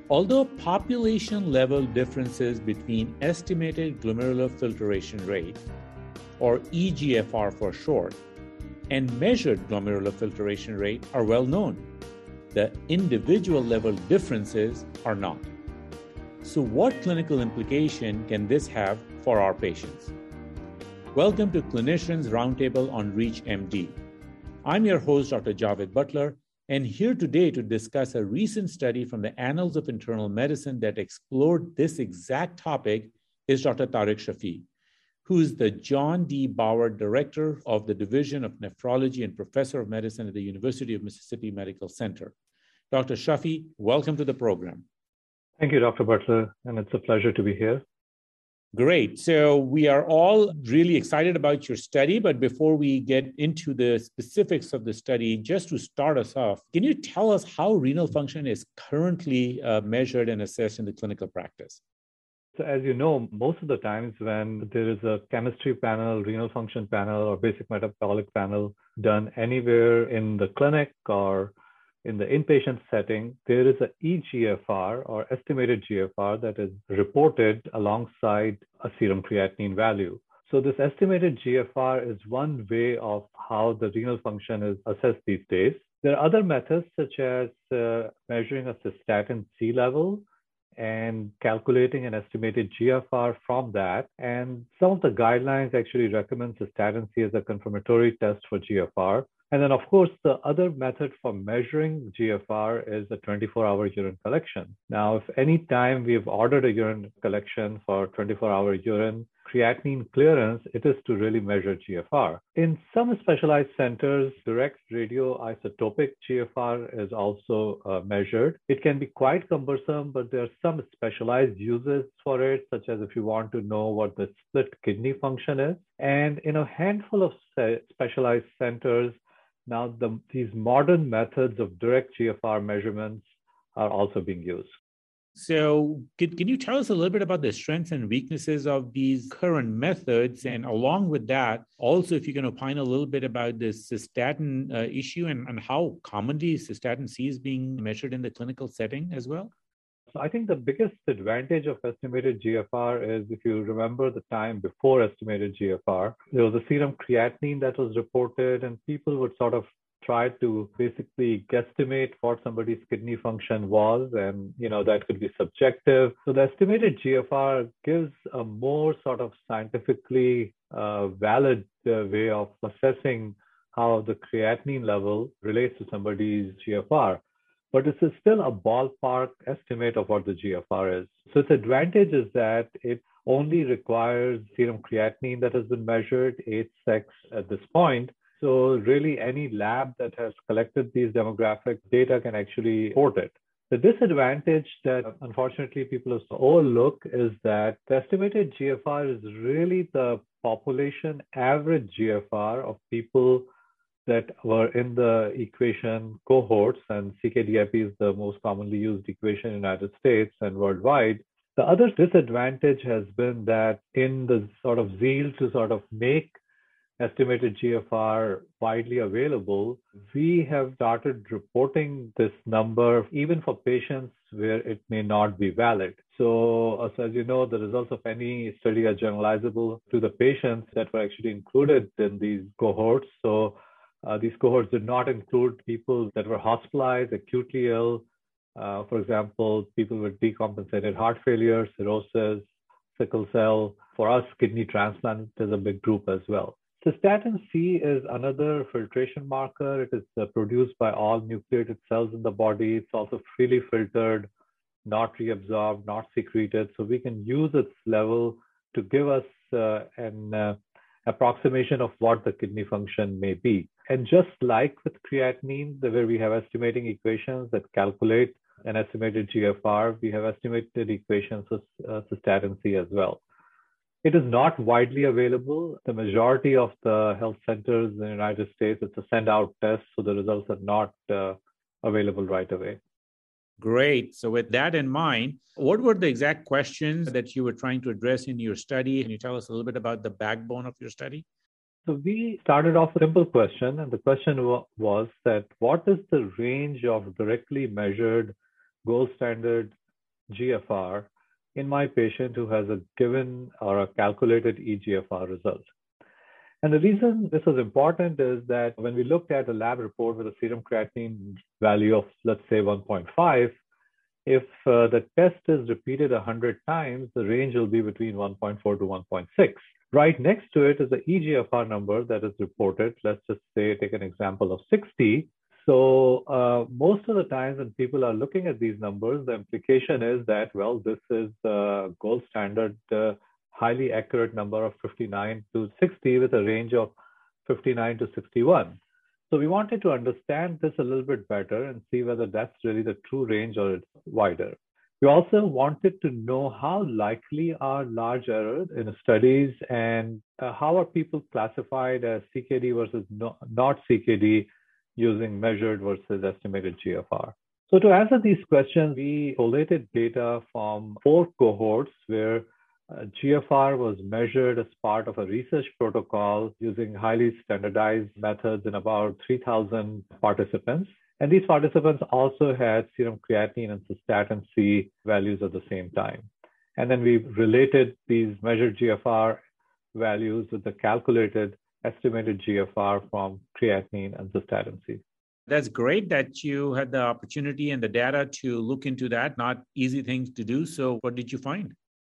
Although population-level differences between estimated glomerular filtration rate, or eGFR for short, and measured glomerular filtration rate are well known, the individual level differences are not. So what clinical implication can this have for our patients? Welcome to Clinicians Roundtable on ReachMD. I'm your host, Dr. Javed Butler, and here today to discuss a recent study from the Annals of Internal Medicine that explored this exact topic is Dr. Tariq Shafee, who is the John D. Bauer Director of the Division of Nephrology and Professor of Medicine at the University of Mississippi Medical Center. Dr. Shafee, welcome to the program. Thank you, Dr. Butler, and it's a pleasure to be here. Great. So we are all really excited about your study, but before we get into the specifics of the study, just to start us off, can you tell us how renal function is currently measured and assessed in the clinical practice? So as you know, most of the times when there is a chemistry panel, renal function panel, or basic metabolic panel done anywhere in the clinic or in the inpatient setting, there is an eGFR or estimated GFR that is reported alongside a serum creatinine value. So this estimated GFR is one way of how the renal function is assessed these days. There are other methods such as measuring a cystatin C level and calculating an estimated GFR from that. And some of the guidelines actually recommend cystatin C as a confirmatory test for GFR. And then, of course, the other method for measuring GFR is a 24-hour urine collection. Now, if any time we've ordered a urine collection for 24-hour urine creatinine clearance, it is to really measure GFR. In some specialized centers, direct radioisotopic GFR is also measured. It can be quite cumbersome, but there are some specialized uses for it, such as if you want to know what the split kidney function is. And in a handful of specialized centers, now, these modern methods of direct GFR measurements are also being used. So can you tell us a little bit about the strengths and weaknesses of these current methods? And along with that, also, if you can opine a little bit about the cystatin issue and how commonly cystatin C is being measured in the clinical setting as well? So I think the biggest advantage of estimated GFR is, if you remember the time before estimated GFR, there was a serum creatinine that was reported, and people would sort of try to basically guesstimate what somebody's kidney function was, and that could be subjective. So the estimated GFR gives a more sort of scientifically valid way of assessing how the creatinine level relates to somebody's GFR. But this is still a ballpark estimate of what the GFR is. So its advantage is that it only requires serum creatinine that has been measured, 8-sex at this point. So really any lab that has collected these demographic data can actually report it. The disadvantage that unfortunately people have overlooked is that the estimated GFR is really the population average GFR of people that were in the equation cohorts, and CKD-IP is the most commonly used equation in the United States and worldwide. The other disadvantage has been that in the sort of zeal to sort of make estimated GFR widely available, we have started reporting this number even for patients where it may not be valid. So as you know, the results of any study are generalizable to the patients that were actually included in these cohorts. So these cohorts did not include people that were hospitalized, acutely ill, for example, people with decompensated heart failure, cirrhosis, sickle cell. For us, kidney transplant is a big group as well. Cystatin C is another filtration marker. It is produced by all nucleated cells in the body. It's also freely filtered, not reabsorbed, not secreted. So we can use its level to give us an approximation of what the kidney function may be. And just like with creatinine, where we have estimating equations that calculate an estimated GFR, we have estimated equations of cystatin C as well. It is not widely available. The majority of the health centers in the United States, it's a send-out test, so the results are not available right away. Great. So with that in mind, what were the exact questions that you were trying to address in your study? Can you tell us a little bit about the backbone of your study? So we started off with a simple question, and the question was that what is the range of directly measured gold standard GFR in my patient who has a given or a calculated eGFR result. And the reason this was important is that when we looked at a lab report with a serum creatinine value of, let's say, 1.5, if the test is repeated 100 times, the range will be between 1.4 to 1.6. Right next to it is the eGFR number that is reported. Let's just say, take an example of 60. So most of the times when people are looking at these numbers, the implication is that, well, this is the gold standard, highly accurate number of 59 to 60 with a range of 59 to 61. So we wanted to understand this a little bit better and see whether that's really the true range or it's wider. We also wanted to know how likely are large errors in studies and how are people classified as CKD versus not CKD using measured versus estimated GFR. So to answer these questions, we collated data from 4 cohorts where GFR was measured as part of a research protocol using highly standardized methods in about 3,000 participants. And these participants also had serum creatinine and cystatin C values at the same time. And then we related these measured GFR values with the calculated estimated GFR from creatinine and cystatin C. That's great that you had the opportunity and the data to look into that. Not easy things to do. So what did you find?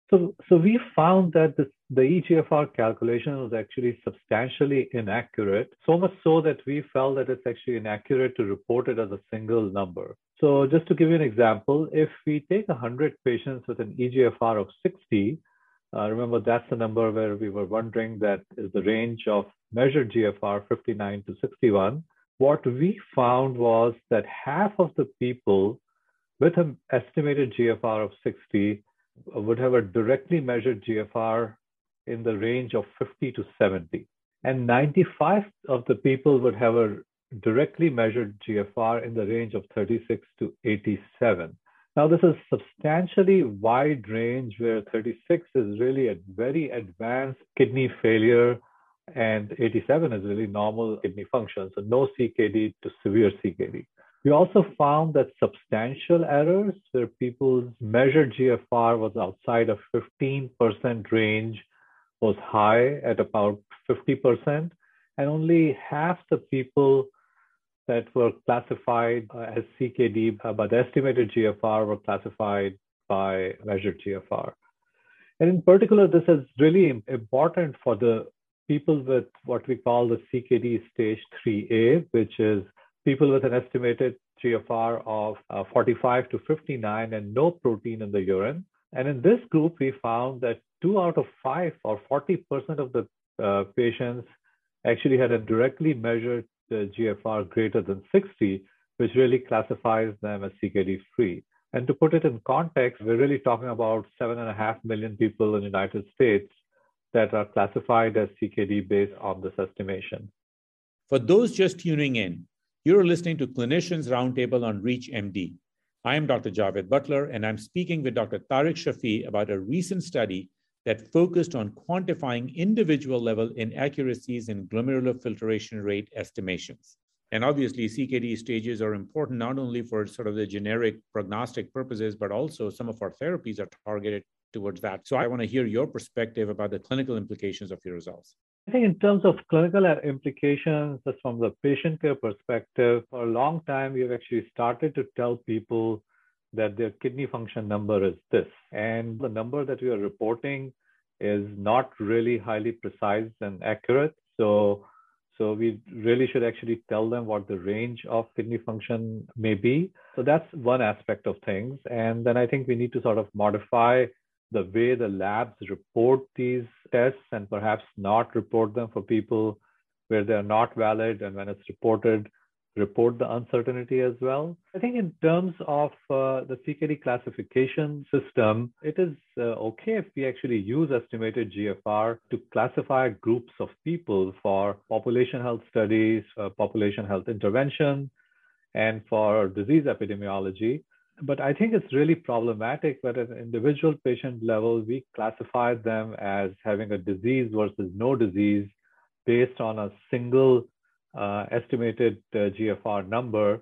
So we found that the eGFR calculation was actually substantially inaccurate, so much so that we felt that it's actually inaccurate to report it as a single number. So just to give you an example, if we take 100 patients with an eGFR of 60, remember that's the number where we were wondering that is the range of measured GFR 59 to 61. What we found was that half of the people with an estimated GFR of 60 would have a directly measured GFR in the range of 50 to 70. And 95 of the people would have a directly measured GFR in the range of 36 to 87. Now, this is substantially wide range where 36 is really a very advanced kidney failure and 87 is really normal kidney function. So no CKD to severe CKD. We also found that substantial errors where people's measured GFR was outside of 15% range was high at about 50%, and only half the people that were classified as CKD by the estimated GFR were classified by measured GFR. And in particular, this is really important for the people with what we call the CKD stage 3A, which is people with an estimated GFR of 45 to 59 and no protein in the urine. And in this group, we found that 2 out of 5 or 40% of the patients actually had a directly measured GFR greater than 60, which really classifies them as CKD free. And to put it in context, we're really talking about 7.5 million people in the United States that are classified as CKD based on this estimation. For those just tuning in, you're listening to Clinicians Roundtable on ReachMD. I am Dr. Javed Butler, and I'm speaking with Dr. Tariq Shafi about a recent study that focused on quantifying individual-level inaccuracies in glomerular filtration rate estimations. And obviously, CKD stages are important not only for sort of the generic prognostic purposes, but also some of our therapies are targeted towards that. So I want to hear your perspective about the clinical implications of your results. I think in terms of clinical implications, just from the patient care perspective, for a long time, we've actually started to tell people that their kidney function number is this. And the number that we are reporting is not really highly precise and accurate. So we really should actually tell them what the range of kidney function may be. So that's one aspect of things. And then I think we need to sort of modify the way the labs report these tests and perhaps not report them for people where they're not valid. And when it's reported, report the uncertainty as well. I think in terms of the CKD classification system, it is okay if we actually use estimated GFR to classify groups of people for population health studies, population health intervention, and for disease epidemiology. But I think it's really problematic that at an individual patient level, we classify them as having a disease versus no disease based on a single estimated GFR number,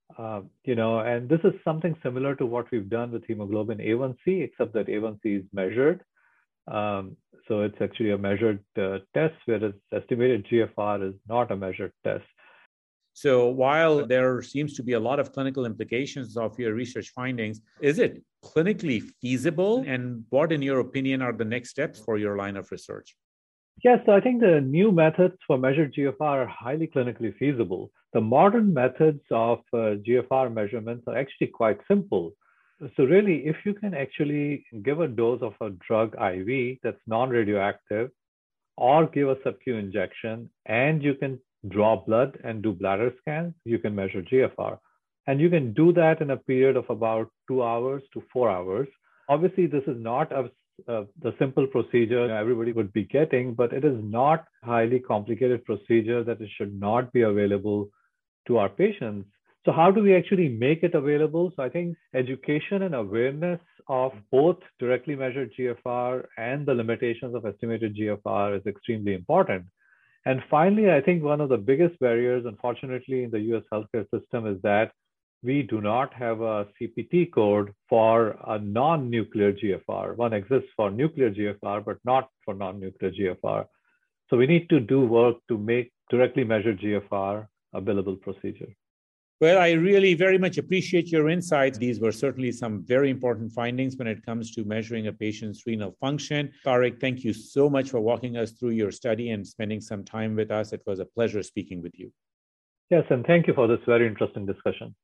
And this is something similar to what we've done with hemoglobin A1C, except that A1C is measured. So it's actually a measured test, whereas estimated GFR is not a measured test. So while there seems to be a lot of clinical implications of your research findings, is it clinically feasible? And what, in your opinion, are the next steps for your line of research? Yes, so I think the new methods for measured GFR are highly clinically feasible. The modern methods of GFR measurements are actually quite simple. So really, if you can actually give a dose of a drug IV that's non-radioactive, or give a sub-Q injection, and you can draw blood and do bladder scans, you can measure GFR. And you can do that in a period of about 2 hours to 4 hours. Obviously, this is not the simple procedure everybody would be getting, but it is not a highly complicated procedure that it should not be available to our patients. So how do we actually make it available? So I think education and awareness of both directly measured GFR and the limitations of estimated GFR is extremely important. And finally, I think one of the biggest barriers, unfortunately, in the US healthcare system is that we do not have a CPT code for a non-nuclear GFR. One exists for nuclear GFR, but not for non-nuclear GFR. So we need to do work to make directly measured GFR a billable procedure. Well, I really very much appreciate your insights. These were certainly some very important findings when it comes to measuring a patient's renal function. Tariq, thank you so much for walking us through your study and spending some time with us. It was a pleasure speaking with you. Yes, and thank you for this very interesting discussion.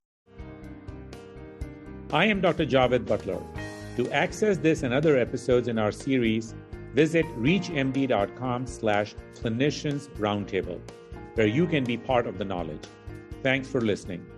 I am Dr. Javed Butler. To access this and other episodes in our series, visit reachmd.com/clinicians roundtable, where you can be part of the knowledge. Thanks for listening.